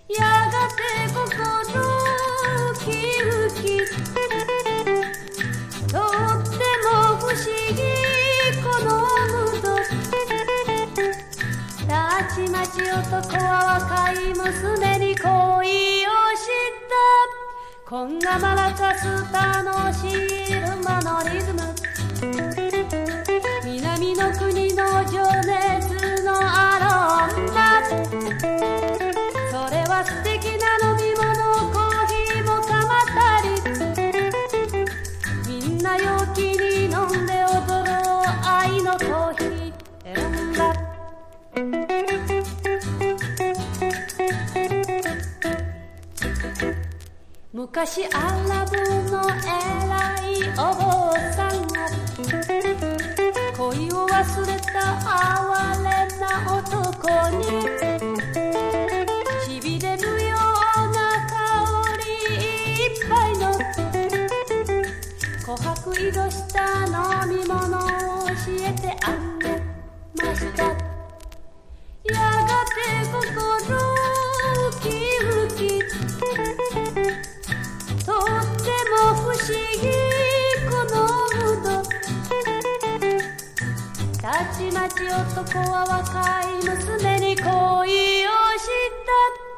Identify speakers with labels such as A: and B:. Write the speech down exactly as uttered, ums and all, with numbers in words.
A: やがて心ウキウキ、とっても不思議このムード。たちまち男は若い娘に恋をした。こんがまらかす楽しい馬のリズム、南の国の情熱のアロマ。それは素敵な飲み物、コーヒーも鎌足り。みんな陽気に飲んで踊ろう、愛のコーヒー選んだ。昔アラブの偉いお坊さんが恋を忘れた哀れな男に、しびれるような香りいっぱいの琥珀色した飲み物を教えてあげました。やがて心ウキウキ、とっても不思議このムード。たちまち男は若い娘に恋を